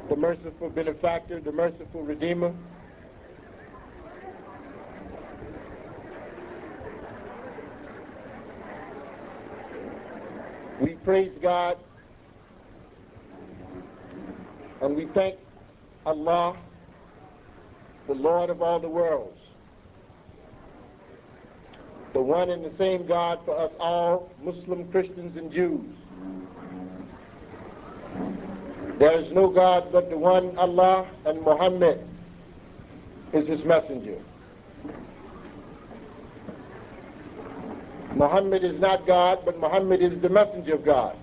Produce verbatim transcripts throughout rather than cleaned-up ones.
the merciful benefactor, the merciful redeemer. We praise God and we thank Allah, the Lord of all the worlds, the one and the same God for us all, Muslim, Christians, and Jews. There is no God but the one Allah, and Muhammad is his messenger. Muhammad is not God, but Muhammad is the messenger of God.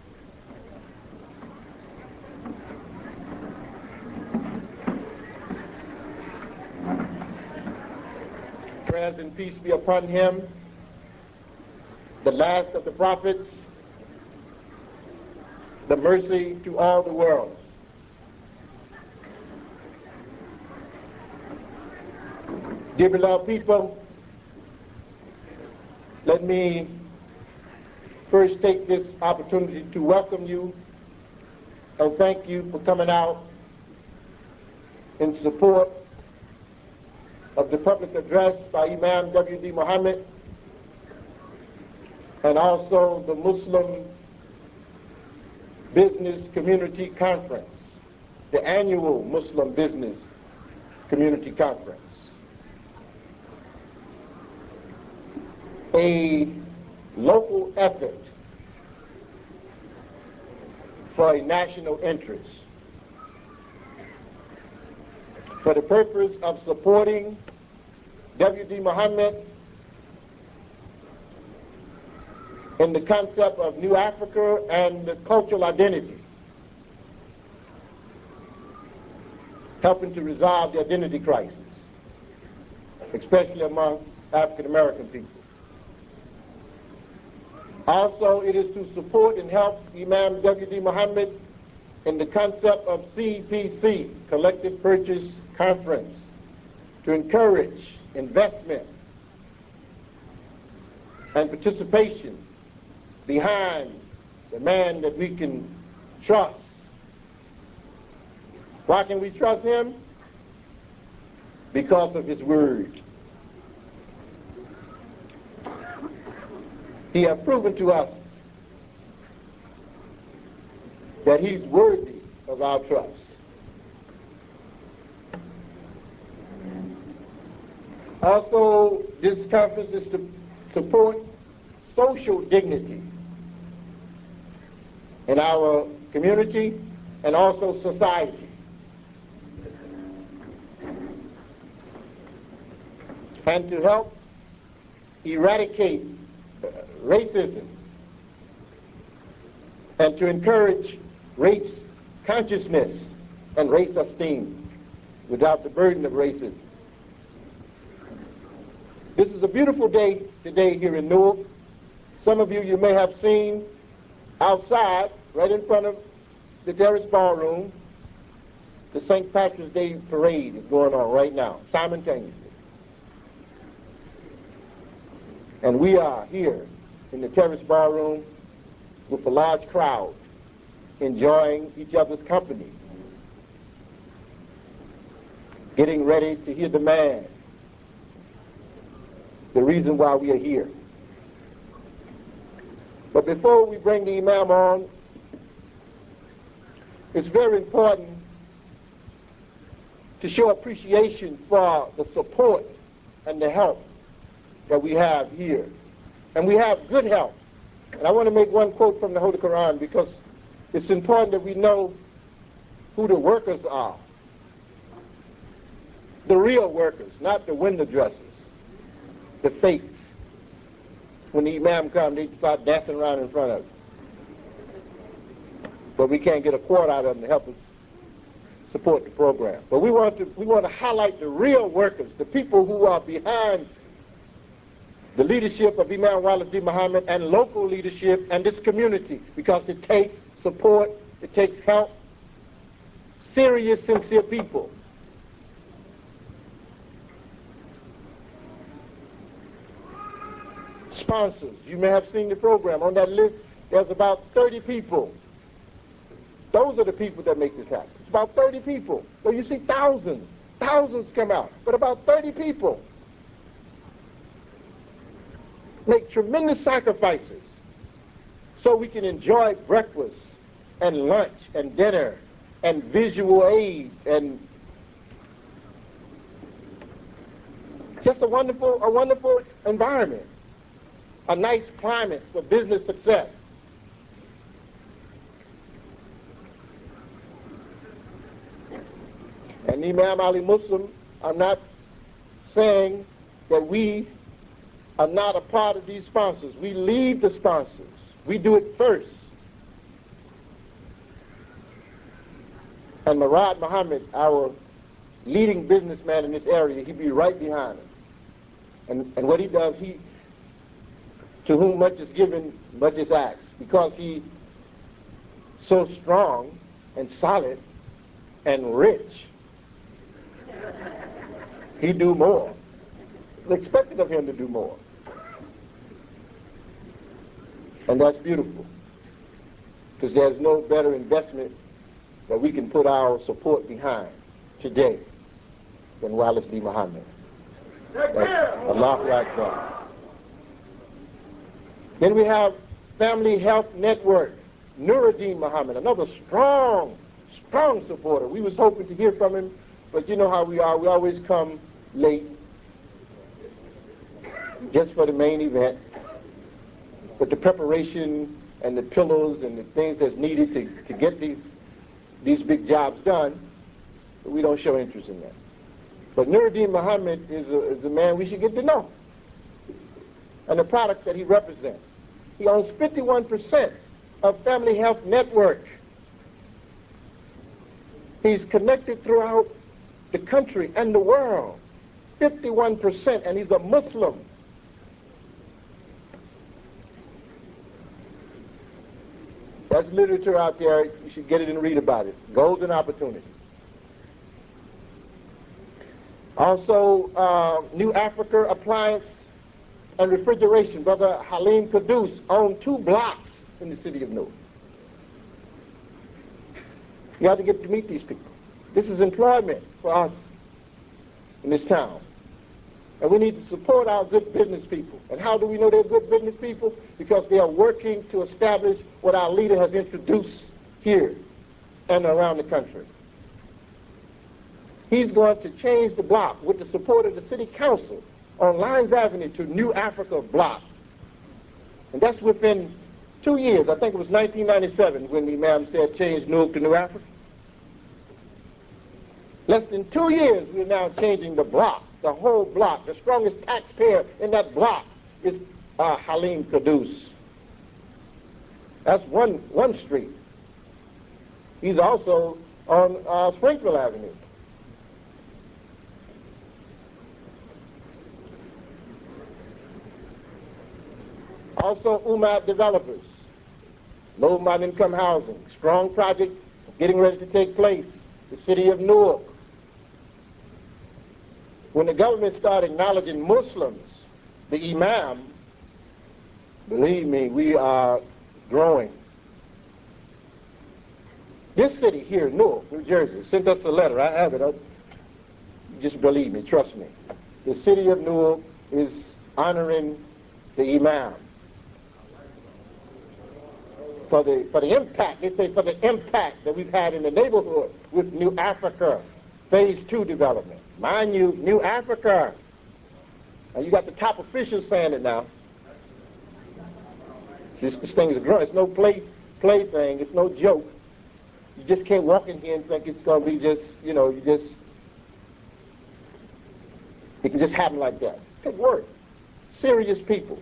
Prayers and peace be upon him, the last of the prophets, the mercy to all the world. Dear beloved people, let me first take this opportunity to welcome you and thank you for coming out in support of the public address by Imam W D Muhammad and also the Muslim Business Community Conference, the annual Muslim Business Community Conference, a local effort for a national interest, for the purpose of supporting W D Muhammad in the concept of New Africa and the cultural identity, helping to resolve the identity crisis, especially among African American people. Also, it is to support and help Imam W D Muhammad in the concept of C P C, Collective Purchase Conference, to encourage investment and participation behind the man that we can trust. Why can we trust him? Because of his word. He has proven to us that he's worthy of our trust. Also, this conference is to support social dignity in our community and also society. And to help eradicate racism and to encourage race consciousness and race esteem without the burden of racism. This is a beautiful day today here in Newark. Some of you, you may have seen outside, right in front of the Terrace Ballroom, the Saint Patrick's Day parade is going on right now, simultaneously. And we are here in the Terrace Ballroom with a large crowd, enjoying each other's company, getting ready to hear the man, the reason why we are here. But before we bring the Imam on, it's very important to show appreciation for the support and the help that we have here. And we have good help. And I want to make one quote from the Holy Quran because it's important that we know who the workers are. The real workers, not the window dressers, the fakes. When the Imam comes, they start dancing around in front of us. But we can't get a quart out of them to help us support the program. But we want to we want to highlight the real workers, the people who are behind the leadership of Imam Walid Muhammad and local leadership and this community, because it takes support, it takes help, serious, sincere people. Sponsors, you may have seen the program. On that list, there's about thirty people, Those are the people that make this happen. It's about thirty people. Well, you see thousands, thousands come out, but about thirty people make tremendous sacrifices so we can enjoy breakfast and lunch and dinner and visual aid and just a wonderful, a wonderful environment, a nice climate for business success. And Imam Ali Muslim, I'm not saying that we are not a part of these sponsors. We lead the sponsors. We do it first. And Murad Muhammad, our leading businessman in this area, he'd be right behind us. And, and what he does, he, to whom much is given, much is asked. Because he's so strong and solid and rich, he do more. It's expected of him to do more. And that's beautiful. Because there's no better investment that we can put our support behind today than Wallace D. Muhammad. Allahu Akbar. Then we have Family Health Network, Nuruddin Muhammad, another strong, strong supporter. We was hoping to hear from him, but you know how we are. We always come late just for the main event. But the preparation and the pillows and the things that's needed to, to get these these big jobs done, we don't show interest in that. But Nuruddin Muhammad is a, is a man we should get to know, and the products that he represents. He owns fifty-one percent of Family Health Network. He's connected throughout the country and the world. fifty-one percent, and he's a Muslim. There's literature out there. You should get it and read about it. Golden opportunity. Also, uh, New Africa Appliance and Refrigeration. Brother Halim Kudus owned two blocks in the city of Newark. You have to get to meet these people. This is employment for us in this town. And we need to support our good business people. And how do we know they're good business people? Because they are working to establish what our leader has introduced here and around the country. He's going to change the block with the support of the city council on Lyons Avenue to New Africa block. And that's within two years. I think it was nineteen ninety-seven when the Imam said change Newark to New Africa. Less than two years, we're now changing the block, the whole block. The strongest taxpayer in that block is uh, Halim Kudus. That's one, one street. He's also on uh, Springfield Avenue. Also, Umad Developers, low and income housing, strong project getting ready to take place, the city of Newark. When the government started acknowledging Muslims, the Imam, believe me, we are growing. This city here, Newark, New Jersey, sent us a letter. I have it. I, just believe me, trust me. The city of Newark is honoring the Imam for the for the impact. They say for the impact that we've had in the neighborhood with New Africa Phase Two development. Mind you, New Africa. And you got the top officials saying it now. This, this thing is growing. It's no play play thing. It's no joke. You just can't walk in here and think it's going to be just, you know, you just, it can just happen like that. Take work. Serious people.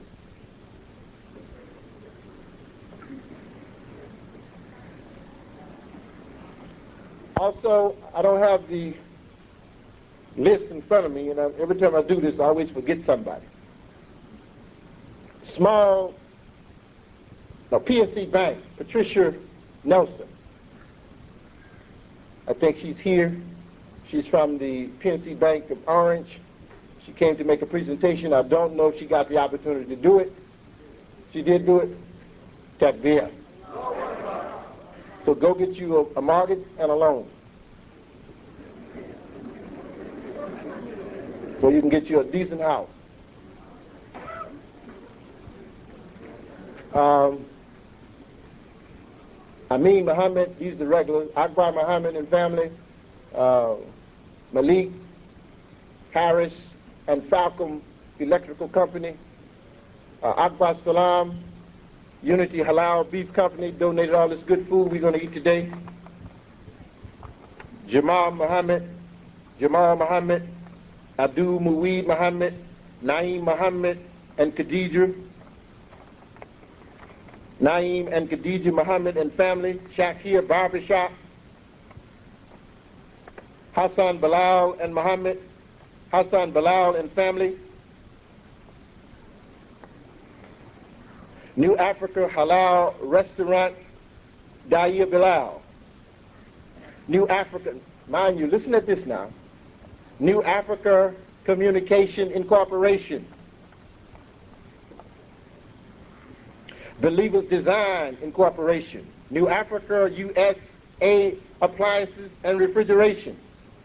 Also, I don't have the list in front of me, and I, every time I do this, I always forget somebody. Small, no, P N C Bank, Patricia Nelson. I think she's here. She's from the P N C Bank of Orange. She came to make a presentation. I don't know if she got the opportunity to do it. She did do it. Takbir. So go get you a, a mortgage and a loan, so you can get you a decent house. Um, Amin Muhammad, he's the regular. Akbar Muhammad and family, uh, Malik, Harris, and Falcom Electrical Company, uh, Akbar Salam, Unity Halal Beef Company donated all this good food we're going to eat today. Jamal Muhammad, Jamal Muhammad, Abdul Muweed Muhammad, Naeem Muhammad, and Khadija. Naeem and Khadija Muhammad and family, Shakir Barbershop. Hassan Bilal and Muhammad, Hassan Bilal and family. New Africa Halal Restaurant, Daya Bilal. New Africa, mind you, listen at this now. New Africa Communication Incorporation. Believers Design Incorporation. New Africa U S A Appliances and Refrigeration.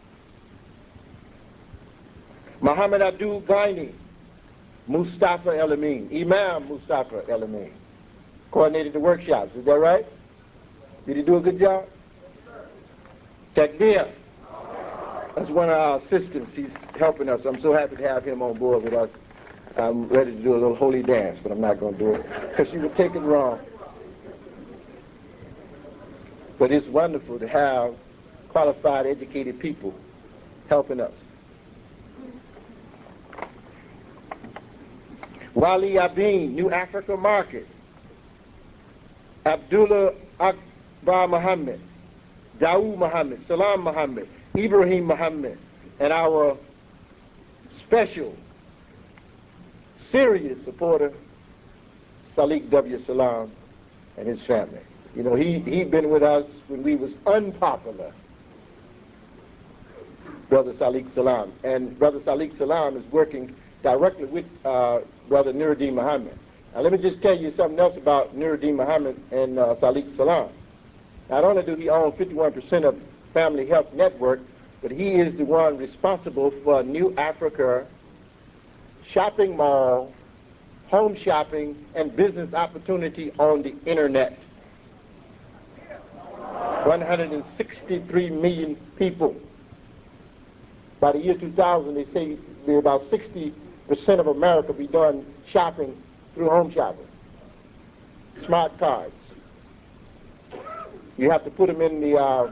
Muhammad Abdul Ghani, Mustafa El Amin, Imam Mustafa El Amin, coordinated the workshops. Is that right? Did he do a good job? Takbir. That's one of our assistants. He's helping us. I'm so happy to have him on board with us. I'm ready to do a little holy dance, but I'm not going to do it because you would take it wrong. But it's wonderful to have qualified, educated people helping us. Wali Abdin, New Africa Market. Abdullah Akbar Muhammad, Dawood Muhammad, Salam Muhammad, Ibrahim Muhammad, and our special, serious supporter, Salik W. Salam and his family. You know, he, he'd been with us when we was unpopular, Brother Salik Salam. And Brother Salik Salam is working directly with uh, Brother Nuruddin Muhammad. Now let me just tell you something else about Nuruddin Muhammad and uh, Salik Salam. Not only do he own fifty-one percent of Family Health Network, but he is the one responsible for New Africa shopping mall, home shopping, and business opportunity on the internet. one hundred sixty-three million people. By the year two thousand, they say about sixty percent of America be done shopping through home shopping. Smart cards. You have to put them in the, uh,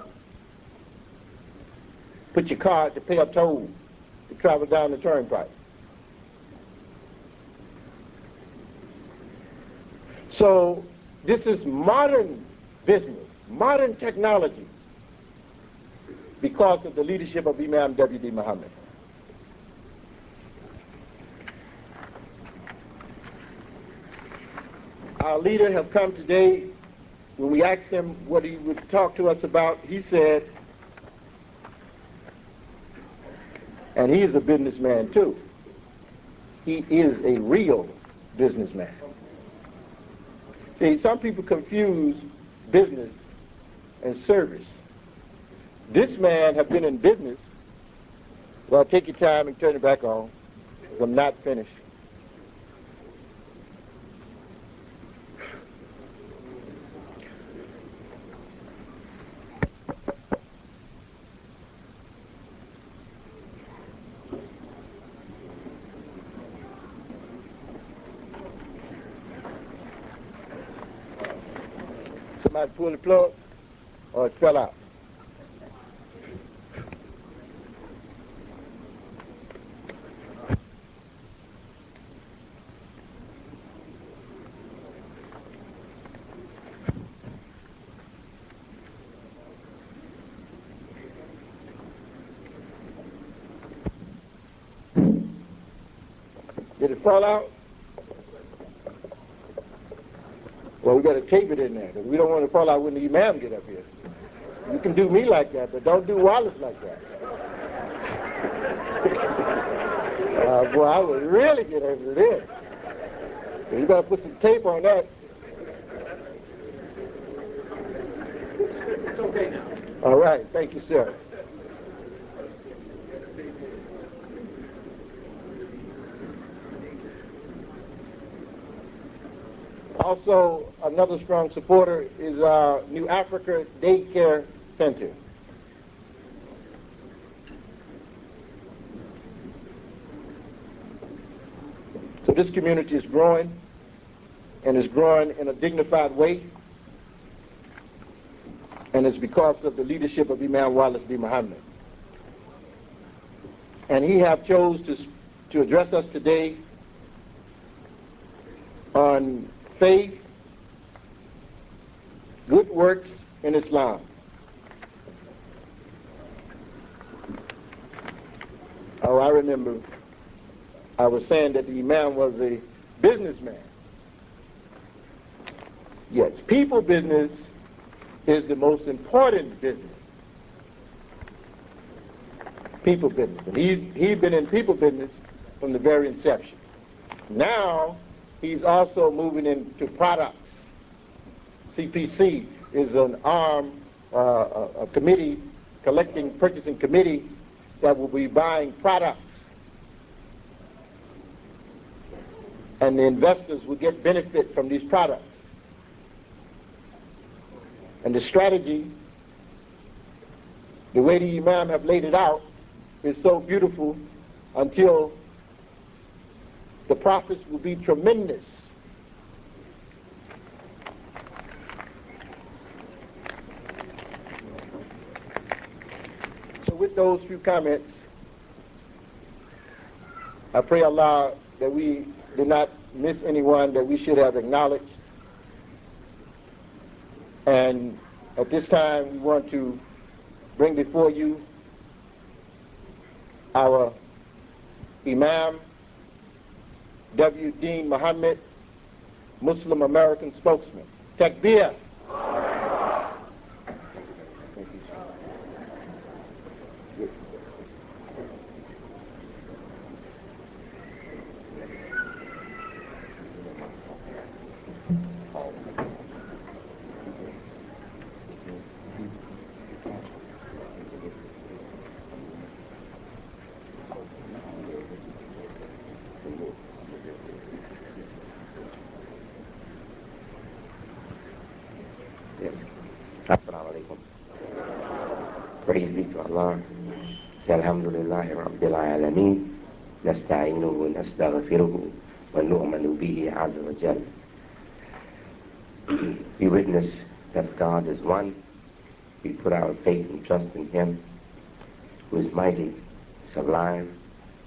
put your card to pay a toll to travel down the turnpike. So this is modern business, modern technology, because of the leadership of Imam W D Muhammad. Our leader have come today. When we asked him what he would talk to us about, he said, and he is a businessman too. He is a real businessman. See, some people confuse business and service. This man have been in business. Well, take your time and turn it back on, because I'm not finished. Somebody pulled the plug, or it fell out. Did it fall out? Well, we got to tape it in there, because we don't want to fall out when the imam get up here. You can do me like that, but don't do Wallace like that. uh, boy, I would really get over this. So you got to put some tape on that. okay now. All right, thank you, sir. Also, another strong supporter is our New Africa Daycare Center. So this community is growing, and is growing in a dignified way, and it's because of the leadership of Imam Wallace D. Muhammad. And he have chose to, to address us today on faith, good works in Islam. Oh, I remember I was saying that the Imam was a businessman. Yes, people business is the most important business. People business. And he's, he's been in people business from the very inception. Now, he's also moving into products. C P C is an arm, uh, a, a committee, collecting, purchasing committee that will be buying products. And the investors will get benefit from these products. And the strategy, the way the Imam have laid it out, is so beautiful until the profits will be tremendous. So with those few comments, I pray Allah that we did not miss anyone that we should have acknowledged. And at this time, we want to bring before you our Imam W. Dean Muhammad, Muslim American spokesman. Takbir. Assalamu alaikum. Praise be to Allah. Alhamdulillahi Rabbil Alameen. Nasta'inuhu wa nastaghfiruhu wa nu'manu bihi azza wa jal. We witness that God is one. We put our faith and trust in Him, who is mighty, sublime.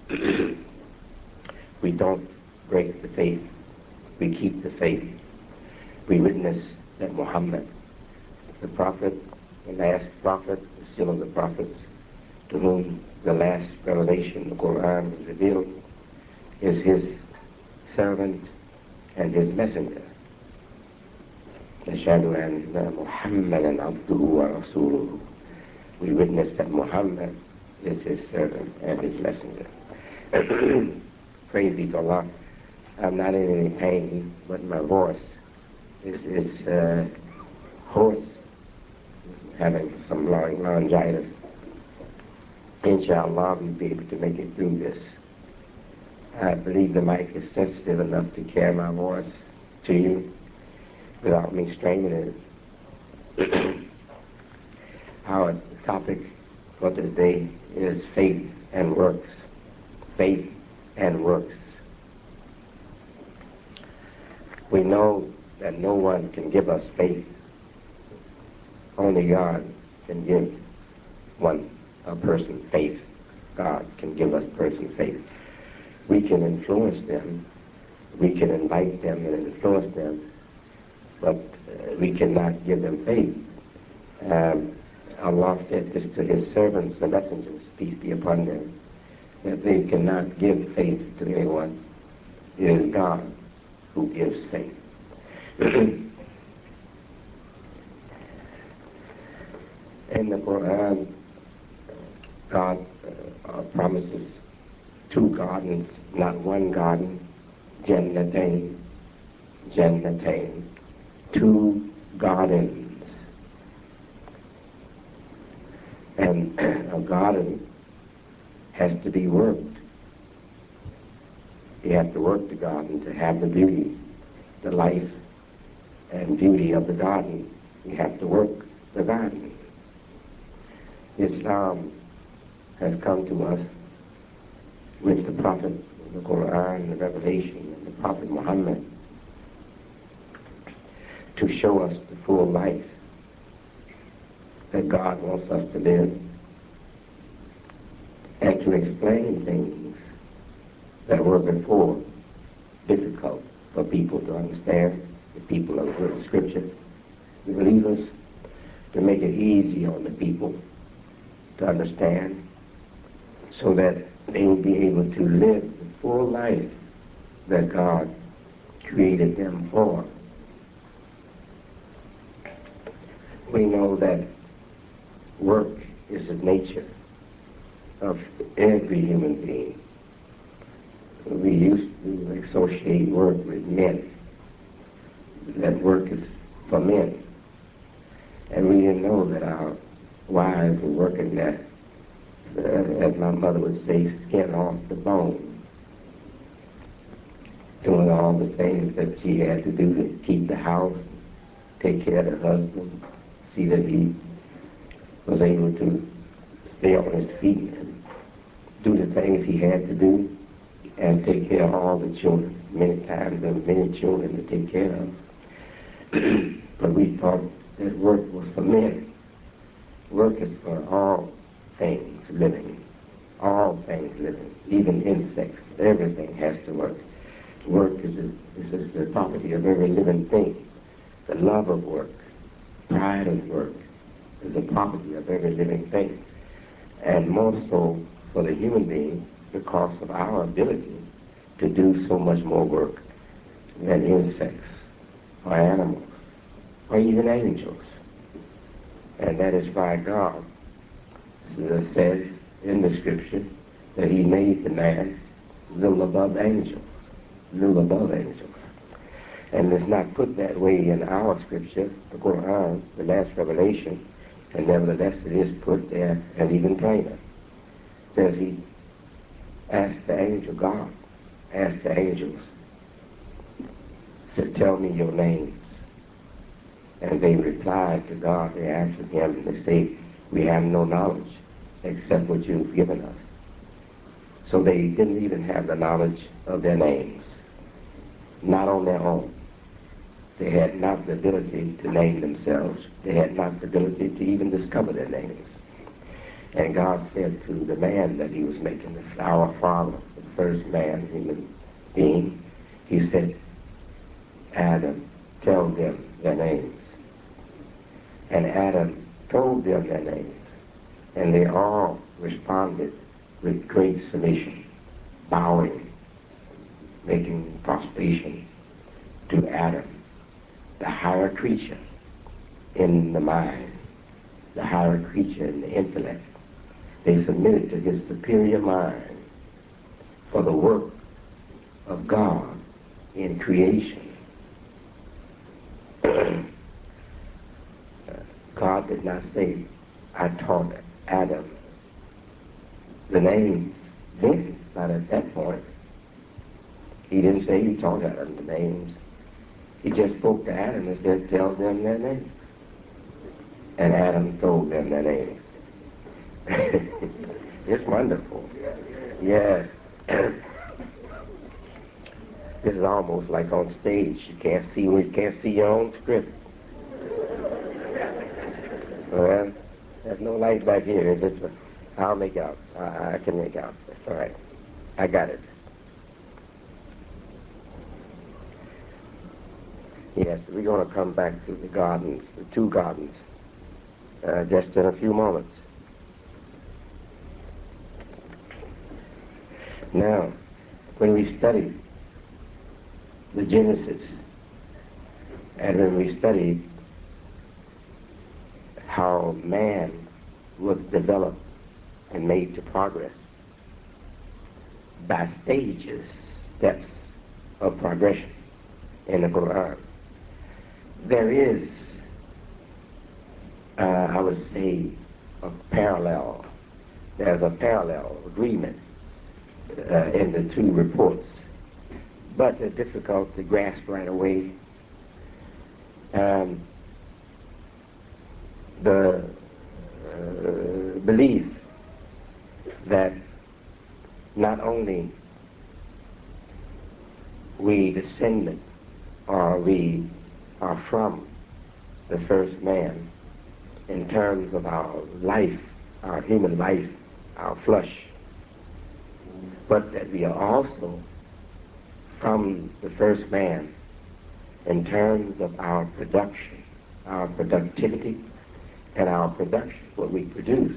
We don't break the faith. We keep the faith. We witness that Muhammad, the prophet, the last prophet, the seal of the prophets, to whom the last revelation, the Quran, was revealed, is his servant and his messenger. Nashhadu anna Muhammadan abduhu wa rasuluhu. We witness that Muhammad is his servant and his messenger. Praise be to Allah. I'm not in any pain, but my voice is, is uh, hoarse, having some laryngitis. Inshallah, we'll be able to make it through this. I believe the mic is sensitive enough to carry my voice to you without me straining it. Our topic for today is faith and works. Faith and works. We know that no one can give us faith. Only God can give one, a person faith. God can give us person faith. We can influence them. We can invite them and influence them, but uh, we cannot give them faith. Um, Allah said this to His servants, the messengers, peace be upon them, that they cannot give faith to anyone. It is God who gives faith. In the Quran, God uh, promises two gardens, not one garden, Jannatain, Jannatain, two gardens. And a garden has to be worked. You have to work the garden to have the beauty, the life and beauty of the garden. You have to work the garden. Islam has come to us with the Prophet, the Quran, the Revelation, and the Prophet Muhammad to show us the full life that God wants us to live, and to explain things that were before difficult for people to understand, the people of the Scripture, the believers, to make it easy on the people to understand, so that they will be able to live the full life that God created them for. We know that work is the nature of every human being. We used to associate work with men, that work is for men. And we didn't know that our wives were working that, uh, as my mother would say, skin off the bone, doing all the things that she had to do to keep the house, take care of the husband, see that he was able to stay on his feet and do the things he had to do, and take care of all the children. Many times there were many children to take care of. But we thought that work was for men. Work is for all things living. All things living. Even insects. Everything has to work. Work is, a, is the property of every living thing. The love of work, pride of work, is the property of every living thing. And more so for the human being, because of our ability to do so much more work than insects or animals or even angels. And that is why God says in the Scripture that he made the man a little above angels, a little above angels. And it's not put that way in our Scripture, the Quran, the last revelation, and nevertheless it is put there and even plainer. It says he asked the angel, God asked the angels, said, tell me your names. And they replied to God, they answered him, and they say, we have no knowledge except what you've given us. So they didn't even have the knowledge of their names, not on their own. They had not the ability to name themselves. They had not the ability to even discover their names. And God said to the man that he was making, this our father, the first man, human being, he said, Adam, tell them their names. And Adam told them their names. And they all responded with great submission, bowing, making prostration to Adam, the higher creature in the mind, the higher creature in the intellect. They submitted to his superior mind for the work of God in creation. God did not say, I taught Adam the names then, not at that point. He didn't say he taught Adam the names. He just spoke to Adam and said, tell them their names. And Adam told them their names. It's wonderful. Yes. This is almost like on stage. You can't see you can't see your own script. Well, there's no light back here. Is it? I'll make out. I, I can make out. That's all right. I got it. Yes, we're going to come back to the gardens, the two gardens, uh, just in a few moments. Now, when we study the Genesis, and when we study how man was developed and made to progress by stages, steps of progression in the Quran, there is, uh, I would say, a parallel. There's a parallel agreement uh, in the two reports, but they're difficult to grasp right away. Um, the uh, belief that not only we descended or we are from the first man in terms of our life, our human life, our flesh, but that we are also from the first man in terms of our production, our productivity, and our production, what we produce.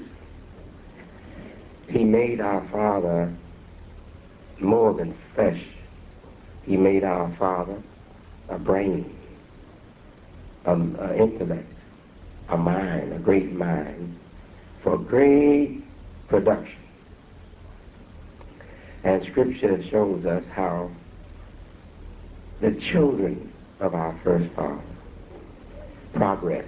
He made our Father more than flesh. He made our Father a brain, an intellect, a mind, a great mind, for great production. And Scripture shows us how the children of our first father progressed.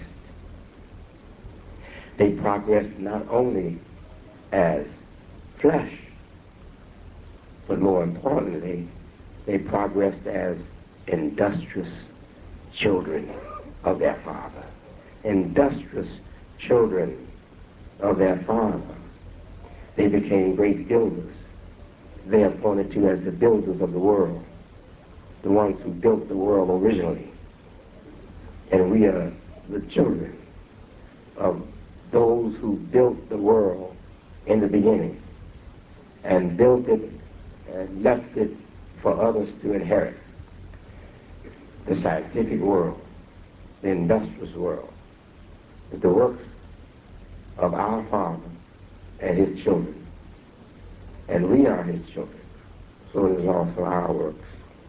They progressed not only as flesh, but more importantly, they progressed as industrious children of their father. Industrious children of their father. They became great builders. They are pointed to as the builders of the world, the ones who built the world originally. And we are the children of those who built the world in the beginning and built it and left it for others to inherit. The scientific world, the industrious world, is the works of our Father and His children. And we are His children, so it is also our works.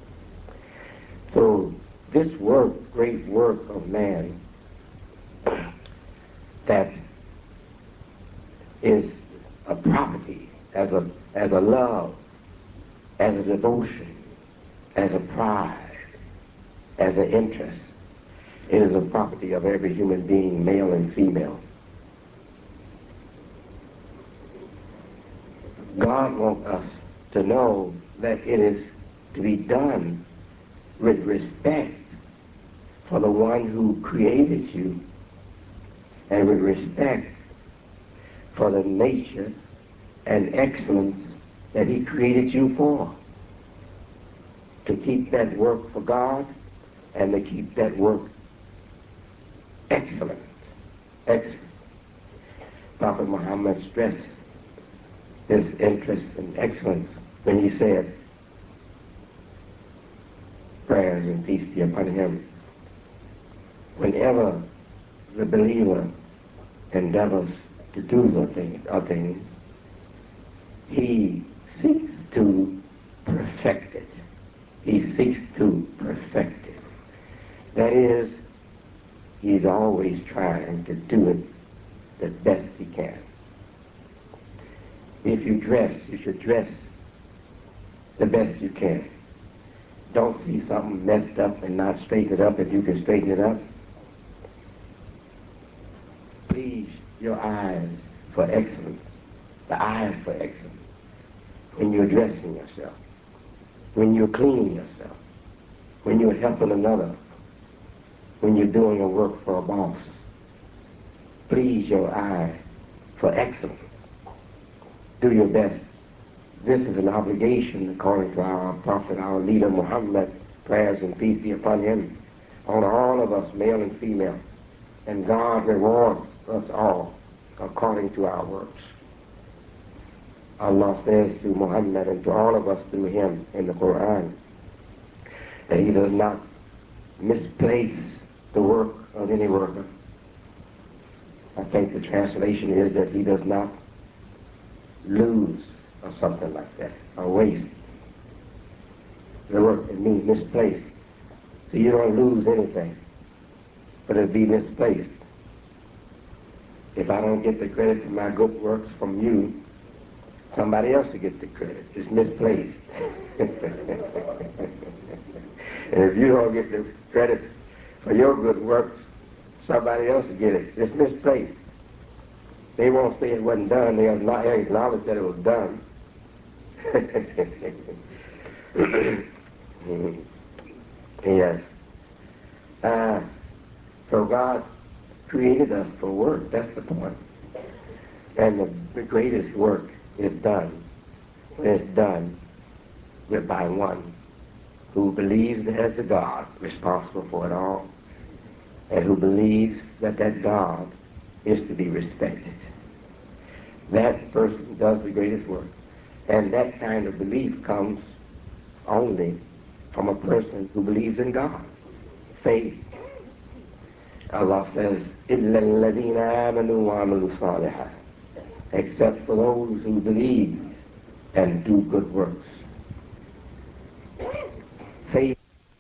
So this work, great work of man, that is a property, as a, as a love, as a devotion, as a pride, as an interest. It is a property of every human being, male and female. God wants us to know that it is to be done with respect for the one who created you and with respect for the nature and excellence that He created you for. To keep that work for God and to keep that work excellent. Excellent. Prophet Muhammad stressed his interest in excellence when he said, prayers and peace be upon him, whenever the believer endeavors to do a thing, he seeks to perfect it. He seeks to perfect it. That is, he's always trying to do it the best he can. If you dress, you should dress the best you can. Don't see something messed up and not straighten it up if you can straighten it up. Please your eyes for excellence. The eyes for excellence. When you're dressing yourself, when you're cleaning yourself, when you're helping another, when you're doing a work for a boss. Please your eye for excellence. Do your best. This is an obligation, according to our prophet, our leader Muhammad, prayers and peace be upon him, on all of us, male and female. And God rewards us all according to our works. Allah says to Muhammad and to all of us through him in the Quran that He does not misplace the work of any worker. I think the translation is that He does not lose or something like that, or waste the work. It means misplaced. So you don't lose anything, but it'll be misplaced. If I don't get the credit for my good works from you, somebody else will get the credit. It's misplaced. And if you don't get the credit for your good works, somebody else will get it. It's misplaced. They won't say it wasn't done. They'll not acknowledge that it was done. Yes. Uh, so God created us for work. That's the point. And the, the greatest work is done. It's done with by one who believes there's a God responsible for it all, and who believes that that God is to be respected. That person does the greatest work. And that kind of belief comes only from a person who believes in God. Faith. Allah says, إِلَّا الَّذِينَ آمَنُوا وَعَمِلُوا الصَّالِحَاتِ, except for those who believe and do good works. Faith.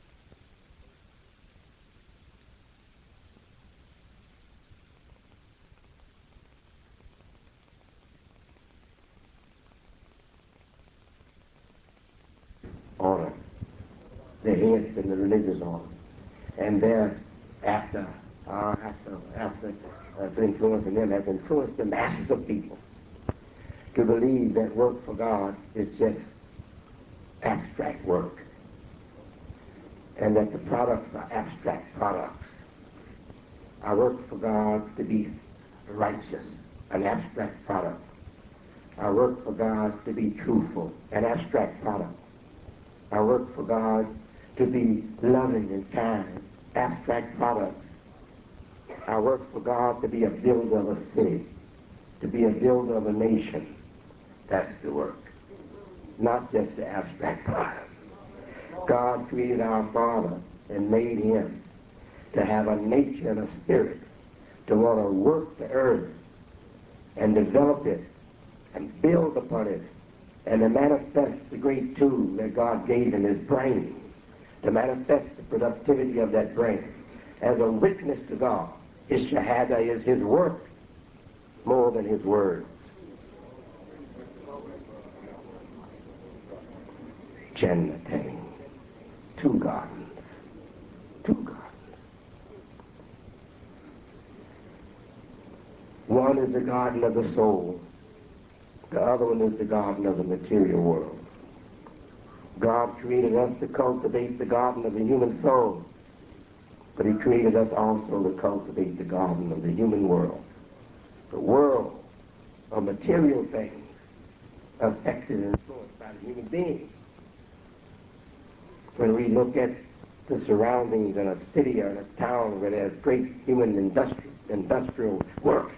Order. The heads in the religious order. And then after, uh, after, after uh, influencing them, has influenced the masses of people to believe that work for God is just abstract work, and that the products are abstract products. I work for God to be righteous, an abstract product. I work for God to be truthful, an abstract product. I work for God to be loving and kind, abstract products. I work for God to be a builder of a city, to be a builder of a nation. That's the work, not just the abstract product. God created our Father and made him to have a nature and a spirit, to want to work the earth and develop it and build upon it, and to manifest the great tool that God gave him, his brain, to manifest the productivity of that brain as a witness to God. His shahada is his work more than his words. Jannatain, two gardens, two gardens. One is the garden of the soul. The other one is the garden of the material world. God created us to cultivate the garden of the human soul, but he created us also to cultivate the garden of the human world. The world of material things affected and influenced by the human being. When we look at the surroundings in a city or in a town where there's great human industri- industrial works,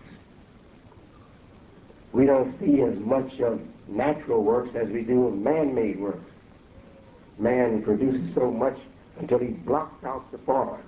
we don't see as much of natural works as we do of man-made works. Man produces so much until he blocks out the forest,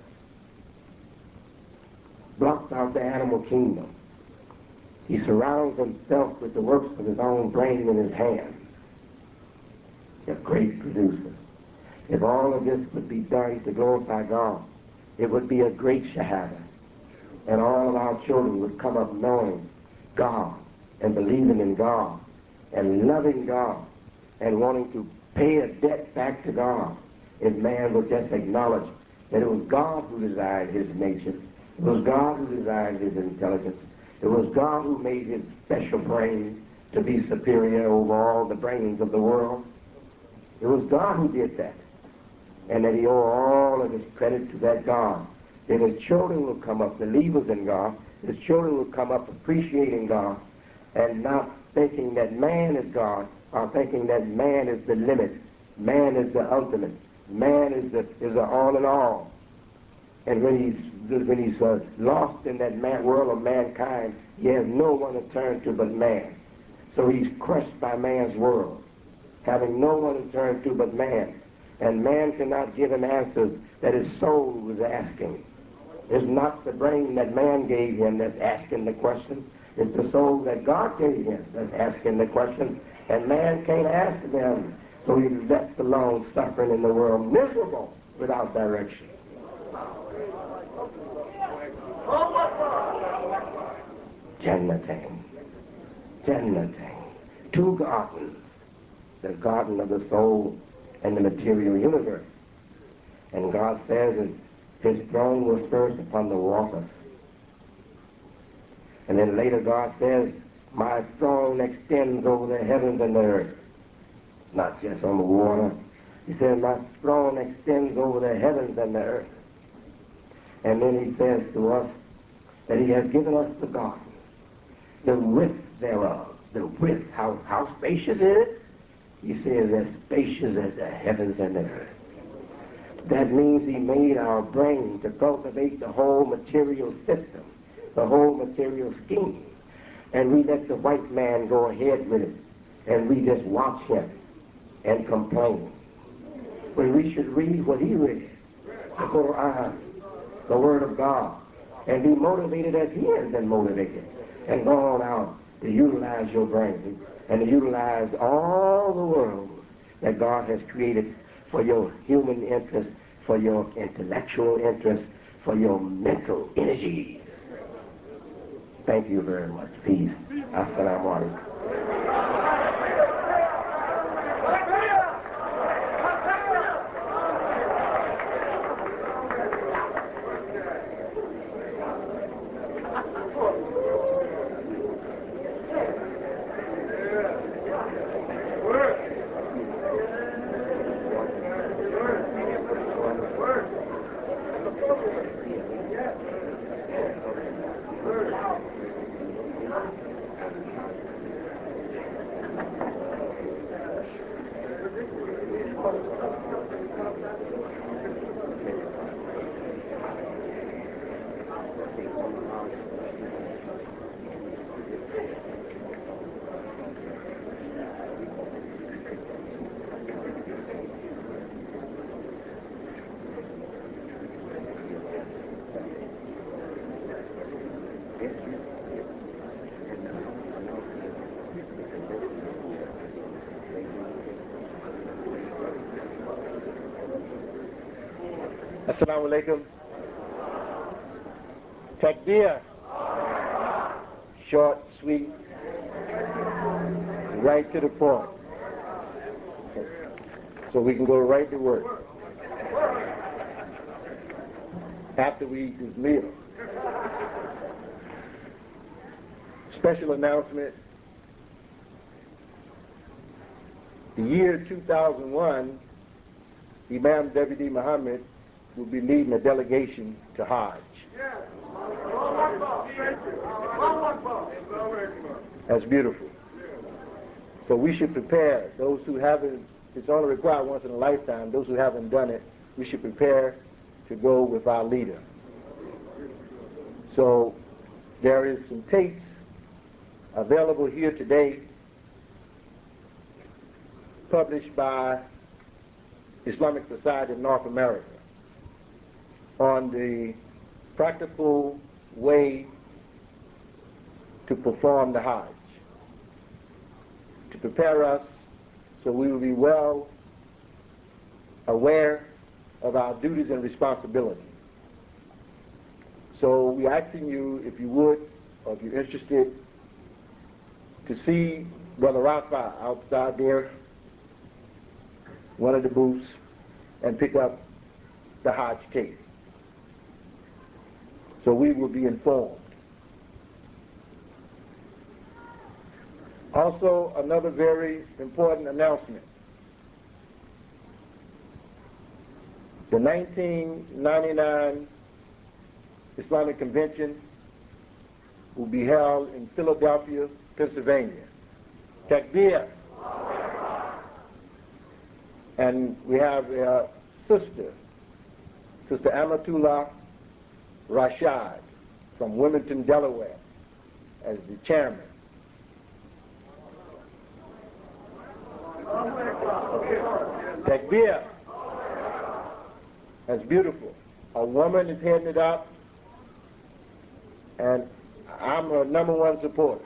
blocks out the animal kingdom. He surrounds himself with the works of his own brain in his hands. A great producer. If all of this would be done to glorify God, it would be a great shahada. And all of our children would come up knowing God and believing in God and loving God and wanting to pay a debt back to God. If man would just acknowledge that it was God who designed his nature, it was God who designed his intelligence, it was God who made his special brain to be superior over all the brains of the world. It was God who did that. And that he owed all of his credit to that God. Then his children will come up, believers in God, his children will come up appreciating God and not thinking that man is God, or thinking that man is the limit, man is the ultimate, man is the is the all in all. And when he's when he's uh, lost in that man, world of mankind, he has no one to turn to but man. So he's crushed by man's world, having no one to turn to but man. And man cannot give him answers that his soul was asking. It's not the brain that man gave him that's asking the question. It's the soul that God gave him that's asking the question. And man can't ask them. So he's left alone, suffering in the world, miserable, without direction. Jannatain. Jannatain. Two gardens. The garden of the soul and the material universe. And God says that his throne was first upon the waters. And then later God says, my throne extends over the heavens and the earth, not just on the water. He says, my throne extends over the heavens and the earth. And then he says to us that he has given us the garden, the width thereof, the width, how, how spacious is it? He says, as spacious as the heavens and the earth. That means he made our brain to cultivate the whole material system, the whole material scheme. And we let the white man go ahead with it, and we just watch him and complain. When we should read what he read, the Quran, the Word of God, and be motivated as he has been motivated, and go on out to utilize your brain and to utilize all the world that God has created for your human interest, for your intellectual interest, for your mental energies. Thank you very much. Peace. Assalamu alaikum. Assalamu alaikum. Takbir. Short, sweet, right to the point. So we can go right to work after we eat this meal. Special announcement. The year two thousand one, Imam Deputy Muhammad will be leading a delegation to Hajj. That's beautiful. So we should prepare. Those who haven't, it's only required once in a lifetime, those who haven't done it, we should prepare to go with our leader. So there is some tapes available here today, published by Islamic Society of North America, on the practical way to perform the Hajj, to prepare us so we will be well aware of our duties and responsibilities. So we're asking you, if you would, or if you're interested, to see Brother Rafa outside there, one of the booths, and pick up the Hajj tape, so we will be informed. Also, another very important announcement. The nineteen ninety-nine Islamic Convention will be held in Philadelphia, Pennsylvania. Takbir. And we have a sister, Sister Amatullah Rashad from Wilmington, Delaware, as the chairman. Takbir. That's beautiful. A woman is heading it up, and I'm her number one supporter.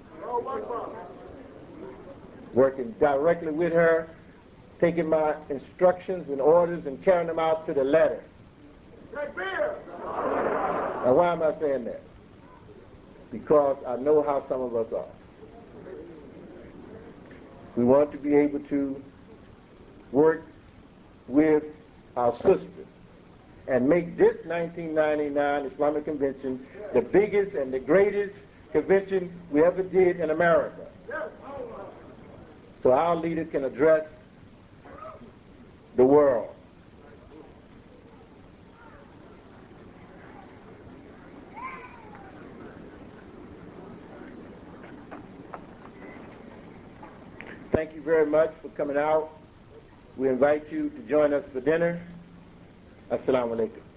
Working directly with her, taking my instructions and orders and carrying them out to the letter. Now, why am I saying that? Because I know how some of us are. We want to be able to work with our sisters and make this nineteen ninety-nine Islamic Convention the biggest and the greatest convention we ever did in America. So our leader can address the world. Thank you very much for coming out. We invite you to join us for dinner. Assalamu alaikum.